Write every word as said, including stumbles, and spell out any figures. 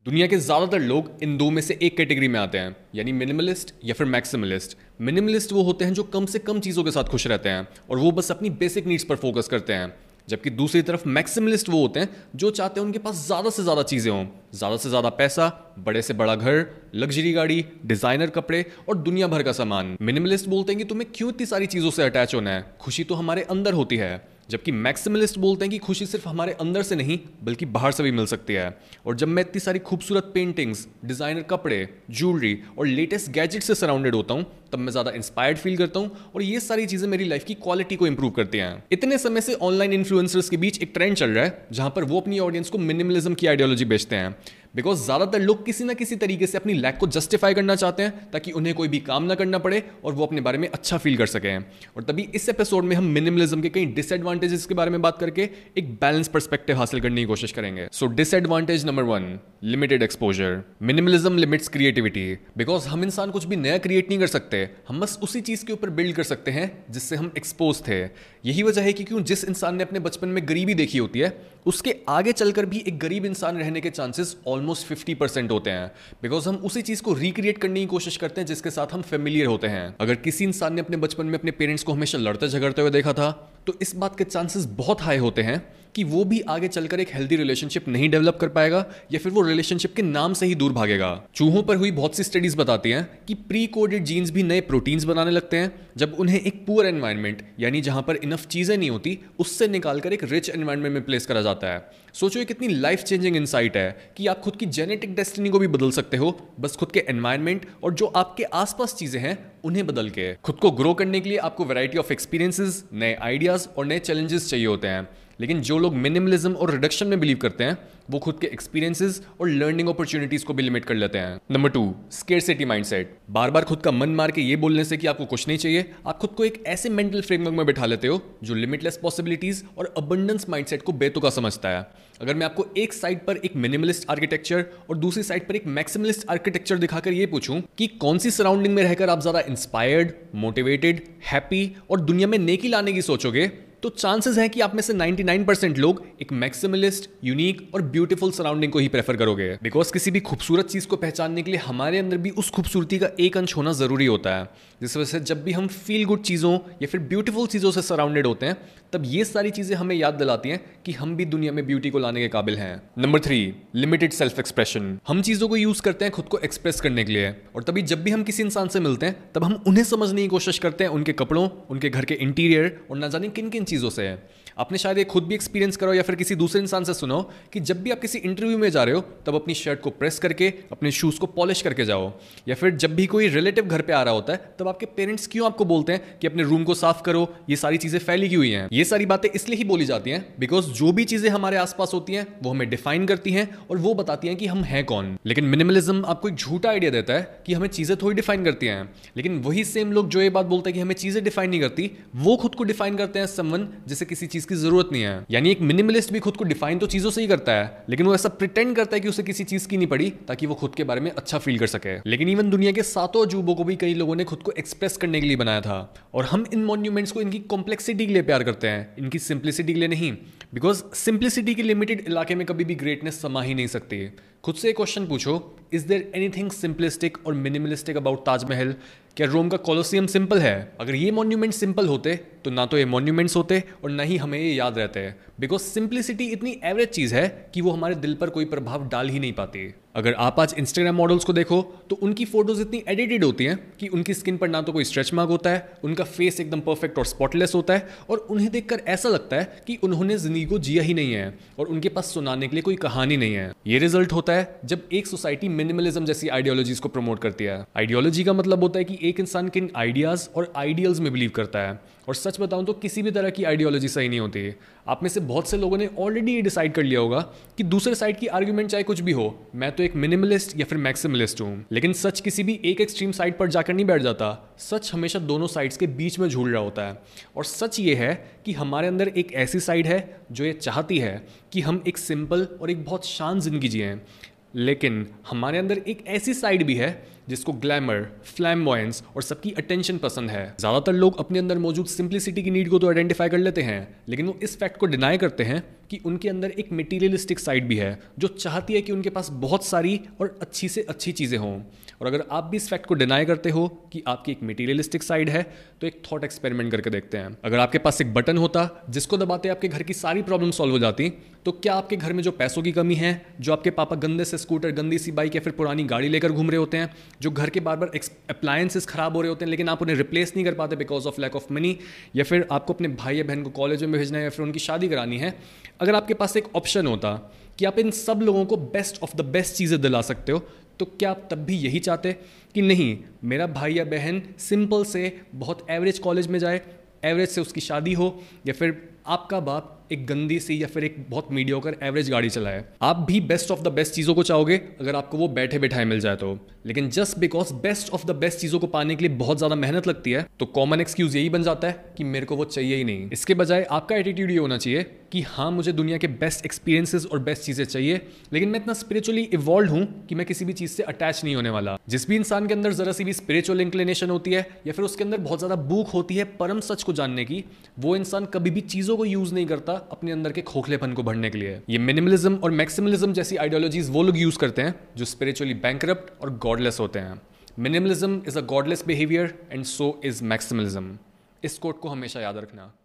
दुनिया के ज़्यादातर लोग इन दो में से एक कैटेगरी में आते हैं, यानी मिनिमलिस्ट या फिर मैक्सिमलिस्ट। मिनिमलिस्ट वो होते हैं जो कम से कम चीज़ों के साथ खुश रहते हैं और वो बस अपनी बेसिक नीड्स पर फोकस करते हैं, जबकि दूसरी तरफ मैक्सिमलिस्ट वो होते हैं जो चाहते हैं उनके पास ज़्यादा से ज़्यादा चीज़ें हों, ज़्यादा से ज़्यादा पैसा, बड़े से बड़ा घर, लग्जरी गाड़ी, डिज़ाइनर कपड़े और दुनिया भर का सामान। मिनिमलिस्ट बोलते हैं कि तुम्हें क्यों इतनी सारी चीज़ों से अटैच होना है, खुशी तो हमारे अंदर होती है। जबकि मैक्सिमलिस्ट बोलते हैं कि खुशी सिर्फ हमारे अंदर से नहीं बल्कि बाहर से भी मिल सकती है। और जब मैं इतनी सारी खूबसूरत पेंटिंग्स, डिज़ाइनर कपड़े, ज्वेलरी और लेटेस्ट गैजेट से सराउंडेड होता हूँ तब मैं ज़्यादा इंस्पायर्ड फील करता हूँ और ये सारी चीज़ें मेरी लाइफ की क्वालिटी को इंप्रूव करती हैं। इतने समय से ऑनलाइन इन्फ्लुएंसर्स के बीच एक ट्रेंड चल रहा है जहाँ पर वो अपनी ऑडियंस को मिनिमलिज्म की आइडियोलॉजी बेचते हैं, बिकॉज ज़्यादातर लोग किसी ना किसी तरीके से अपनी लैक को जस्टिफाई करना चाहते हैं ताकि उन्हें कोई भी काम ना करना पड़े और वो अपने बारे में अच्छा फील कर सकें। और तभी इस एपिसोड में हम मिनिमलिज्म के कई डिसएडवांटेजेस के बारे में बात करके एक बैलेंस पर्सपेक्टिव हासिल करने की कोशिश करेंगे। So disadvantage number one, limited exposure. Minimalism limits creativity, because हम इंसान कुछ भी नया क्रिएट नहीं कर सकते, हम बस उसी चीज़ के ऊपर बिल्ड कर सकते हैं जिससे हम एक्सपोज थे। यही वजह है कि क्यों जिस इंसान ने अपने बचपन में गरीबी देखी होती है उसके आगे चलकर भी एक गरीब इंसान रहने के चांसेस ऑलमोस्ट फिफ्टी परसेंट होते हैं, बिकॉज हम उसी चीज को रिक्रिएट करने की कोशिश करते हैं जिसके साथ हम फेमिलियर होते हैं। अगर किसी इंसान ने अपने बचपन में अपने पेरेंट्स को हमेशा लड़ते झगड़ते हुए देखा था तो इस बात के चांसेस बहुत हाई होते हैं कि वो भी आगे चलकर एक हेल्दी रिलेशनशिप नहीं डेवलप कर पाएगा या फिर वो रिलेशनशिप के नाम से ही दूर भागेगा। चूहों पर हुई बहुत सी स्टडीज बताती हैं कि प्री कोडेड जीन्स भी नए प्रोटीन्स बनाने लगते हैं जब उन्हें एक पुअर एनवायरनमेंट, यानी जहां पर इनफ चीजें नहीं होती, उससे निकालकर एक रिच एनवायरनमेंट में प्लेस करा जाता है। सोचो ये कितनी लाइफ चेंजिंग इंसाइट है कि आप खुद की जेनेटिक डेस्टिनी को भी बदल सकते हो बस खुद के एनवायरनमेंट और जो आपके आसपास चीजें हैं उन्हें बदल के। खुद को ग्रो करने के लिए आपको वैरायटी ऑफ एक्सपीरियंसेस, नए आइडियाज और नए चैलेंजेस चाहिए होते हैं, लेकिन जो लोग मिनिमलिज्म और रिडक्शन में बिलीव करते हैं वो खुद के एक्सपीरियंसेस और लर्निंग अपॉर्चुनिटीज को भी लिमिट कर लेते हैं। Number two, scarcity mindset. बार बार खुद का मन मार के ये बोलने से कि आपको कुछ नहीं चाहिए, आप खुद को एक ऐसे मेंटल फ्रेमवर्क में बैठा लेते हो जो लिमिटलेस पॉसिबिलिटीज और अबंडेंस माइंडसेट को बेतुका समझता है। अगर मैं आपको एक साइड पर एक मिनिमलिस्ट आर्किटेक्चर और दूसरी साइड पर एक मैक्सिमलिस्ट आर्किटेक्चर दिखाकर ये पूछूं कि कौन सी सराउंडिंग में रहकर आप ज्यादा इंस्पायर्ड, मोटिवेटेड, हैप्पी और दुनिया में नेकी लाने की सोचोगे, तो चांसेस हैं कि आप में से निन्यानवे परसेंट लोग एक मैक्सिमलिस्ट, यूनिक और ब्यूटीफुल सराउंडिंग को ही प्रेफर करोगे। बिकॉज किसी भी खूबसूरत चीज को पहचानने के लिए हमारे अंदर भी उस खूबसूरती का एक अंश होना जरूरी होता है, जिस वजह से जब भी हम फील गुड चीजों या फिर ब्यूटीफुल चीजों से सराउंडेड होते हैं तब ये सारी चीजें हमें याद दिलाती हैं कि हम भी दुनिया में ब्यूटी को लाने के काबिल हैं। Number three, limited self expression. हम चीजों को यूज करते हैं खुद को एक्सप्रेस करने के लिए, और तभी जब भी हम किसी इंसान से मिलते हैं तब हम उन्हें समझने की कोशिश करते हैं उनके कपड़ों, उनके घर के इंटीरियर और ना जाने किन किन चीजों से। आपने शायद ये खुद भी एक्सपीरियंस करो या फिर किसी दूसरे इंसान से सुनो कि जब भी आप किसी इंटरव्यू में जा रहे हो तब अपनी शर्ट को प्रेस करके अपने शूज को पॉलिश करके जाओ, या फिर जब भी कोई रिलेटिव घर पे आ रहा होता है तब आपके पेरेंट्स क्यों आपको बोलते हैं कि अपने रूम को साफ करो, ये सारी चीजें फैली की हुई हैं। ये सारी बातें इसलिए ही बोली जाती हैं बिकॉज जो भी चीजें हमारे आसपास होती हैं वो हमें डिफाइन करती हैं और वो बताती हैं कि हम हैं कौन। लेकिन मिनिमलिज्म आपको एक झूठा आइडिया देता है कि हमें चीजें थोड़ी डिफाइन करती हैं, लेकिन वही सेम लोग जो ये बात बोलते हैं कि हमें चीजें डिफाइन नहीं करती, वो खुद को डिफाइन करते हैं समवन जिसे किसी चीज की जरूरत नहीं है। यानी एक मिनिमलिस्ट भी खुद को डिफाइन तो चीजों से ही करता है, लेकिन वो ऐसा प्रिटेंड करता है कि उसे किसी चीज की नहीं पड़ी ताकि वो खुद के बारे में अच्छा फील कर सके। लेकिन इवन दुनिया के सातों अजूबों को भी कई लोगों ने खुद को एक्सप्रेस करने के लिए बनाया था, और हम इन मॉन्यूमेंट्स को इनकी कॉम्प्लेक्सिटी के लिए प्यार करते हैं, इनकी सिंप्लिसिटी के लिए नहीं, बिकॉज सिंप्लिसिटी के लिमिटेड इलाके में कभी भी ग्रेटनेस समा ही नहीं सकती। खुद से एक क्वेश्चन पूछो, इज देयर एनीथिंग सिंपलिस्टिक और मिनिमलिस्टिक अबाउट ताजमहल? क्या रोम का कोलोसियम सिंपल है? अगर ये मॉन्यूमेंट सिंपल होते तो ना तो ये मॉन्यूमेंट्स होते और ना ही हमें ये याद रहते हैं, बिकॉज सिंप्लिसिटी इतनी एवरेज चीज़ है कि वो हमारे दिल पर कोई प्रभाव डाल ही नहीं पाती। अगर आप आज इंस्टाग्राम मॉडल्स को देखो तो उनकी फोटोज इतनी एडिटेड होती हैं कि उनकी स्किन पर ना तो कोई स्ट्रेच मार्क होता है, उनका फेस एकदम परफेक्ट और स्पॉटलेस होता है, और उन्हें देखकर ऐसा लगता है कि उन्होंने जिंदगी को जिया ही नहीं है और उनके पास सुनाने के लिए कोई कहानी नहीं है। ये रिजल्ट होता है जब एक सोसाइटी मिनिमलिज्म जैसी आइडियोलॉजीज को प्रमोट करती है। आइडियोलॉजी का मतलब होता है कि एक इंसान किन आइडियाज और आइडियल्स में बिलीव करता है, और सच बताऊं तो किसी भी तरह की आइडियोलॉजी सही नहीं होती। आप में से बहुत से लोगों ने ऑलरेडी ये डिसाइड कर लिया होगा कि दूसरे साइड की आर्ग्यूमेंट चाहे कुछ भी हो, मैं तो एक मिनिमलिस्ट या फिर मैक्सिमलिस्ट हूं। लेकिन सच किसी भी एक एक्सट्रीम साइड पर जाकर नहीं बैठ जाता, सच हमेशा दोनों साइड्स के बीच में झूल रहा होता है। और सच ये है कि हमारे अंदर एक ऐसी साइड है जो ये चाहती है कि हम एक सिंपल और एक बहुत शांत जिंदगी जिएं, लेकिन हमारे अंदर एक ऐसी साइड भी है जिसको ग्लैमर, फ्लैम्बॉयंस और सबकी अटेंशन पसंद है। ज्यादातर लोग अपने अंदर मौजूद सिंप्लिसिटी की नीड को तो आइडेंटिफाई कर लेते हैं, लेकिन वो इस फैक्ट को डिनाई करते हैं कि उनके अंदर एक मटीरियलिस्टिक साइड भी है जो चाहती है कि उनके पास बहुत सारी और अच्छी से अच्छी चीज़ें हों। और अगर आप भी इस फैक्ट को डिनाई करते हो कि आपकी एक मटीरियलिस्टिक साइड है तो एक थॉट एक्सपेरिमेंट करके देखते हैं। अगर आपके पास एक बटन होता जिसको दबाते आपके घर की सारी प्रॉब्लम सॉल्व हो जाती, तो क्या आपके घर में जो पैसों की कमी है, जो आपके पापा गंदे से स्कूटर, गंदी सी बाइक या फिर पुरानी गाड़ी लेकर घूम रहे होते हैं, जो घर के बार बार अप्लायंसेस खराब हो रहे होते हैं लेकिन आप उन्हें रिप्लेस नहीं कर पाते because of lack of money, या फिर आपको अपने भाई या बहन को कॉलेज में भेजना है या फिर उनकी शादी करानी है, अगर आपके पास एक ऑप्शन होता कि आप इन सब लोगों को बेस्ट ऑफ द बेस्ट चीज़ें दिला सकते हो, तो क्या आप तब भी यही चाहते कि नहीं, मेरा भाई या बहन सिंपल से बहुत एवरेज कॉलेज में जाए, एवरेज से उसकी शादी हो, या फिर आपका बाप एक गंदी सी या फिर एक बहुत मीडियोकर एवरेज गाड़ी चलाए? आप भी बेस्ट ऑफ द बेस्ट चीज़ों को चाहोगे अगर आपको वो बैठे बैठाए मिल जाए तो। लेकिन just because best of the best चीज़ों को पाने के लिए बहुत ज़्यादा मेहनत लगती है, तो कॉमन एक्सक्यूज यही बन जाता है कि मेरे को वो चाहिए ही नहीं। इसके बजाय आपका एटीट्यूड ये होना चाहिए कि हाँ, मुझे दुनिया के बेस्ट एक्सपीरियंसेस और बेस्ट चीज़ें चाहिए, लेकिन मैं इतना स्पिरिचुअली इवॉल्व हूँ कि मैं किसी भी चीज़ से अटैच नहीं होने वाला। जिस भी इंसान के अंदर ज़रा सी भी स्पिरिचुअल इंक्लिनेशन होती है या फिर उसके अंदर बहुत ज़्यादा भूख होती है परम सच को जानने की, वो इंसान कभी भी चीज़ों को यूज़ नहीं करता अपने अंदर के खोखलेपन को भरने के लिए। ये मिनिमलिज्म और मैक्सिमलिज्म जैसी आइडियोलॉजीज वो लोग यूज़ करते हैं जो स्पिरिचुअली बैंकरप्ट और गॉडलेस होते हैं। Minimalism is a godless behaviour and so is maximalism. इस कोट को हमेशा याद रखना।